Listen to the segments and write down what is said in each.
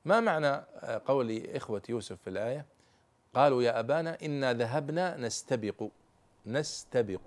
ما معنى قول إخوة يوسف في الآية قالوا يا أبانا إنا ذهبنا نستبق؟ نستبق.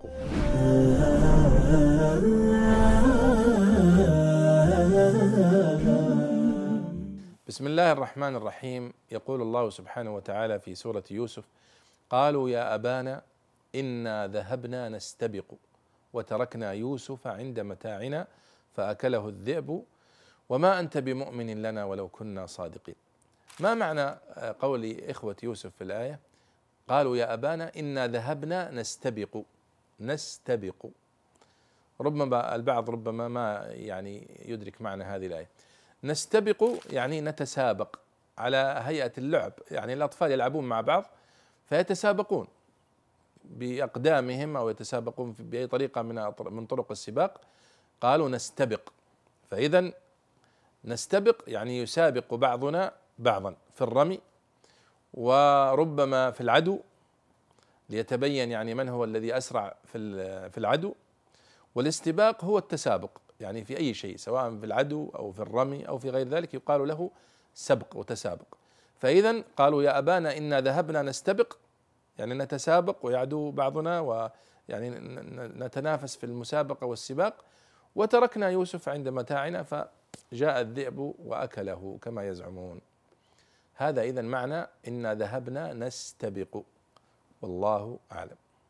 بسم الله الرحمن الرحيم. يقول الله سبحانه وتعالى في سورة يوسف: قالوا يا أبانا إنا ذهبنا نستبق وتركنا يوسف عند متاعنا فأكله الذئب وما أنت بمؤمن لنا ولو كنا صادقين. ما معنى قول إخوة يوسف في الآية قالوا يا أبانا إنا ذهبنا نستبق؟ نستبق. ربما البعض ربما ما يدرك معنى هذه الآية. نستبق يعني نتسابق على هيئة اللعب، الأطفال يلعبون مع بعض فيتسابقون بأقدامهم أو يتسابقون بأي طريقة من طرق السباق. قالوا نستبق، فإذا نستبق يعني يسابق بعضنا بعضا في الرمي، وربما في العدو ليتبين من هو الذي أسرع في العدو. والاستباق هو التسابق في أي شيء، سواء في العدو أو في الرمي أو في غير ذلك يقال له سبق وتسابق. فإذا قالوا يا أبانا إنا ذهبنا نستبق نتسابق ويعدو بعضنا نتنافس في المسابقة والسباق، وتركنا يوسف عند متاعنا فجاء الذئب وأكله كما يزعمون. هذا إذن معنى إنا ذهبنا نستبق، والله أعلم.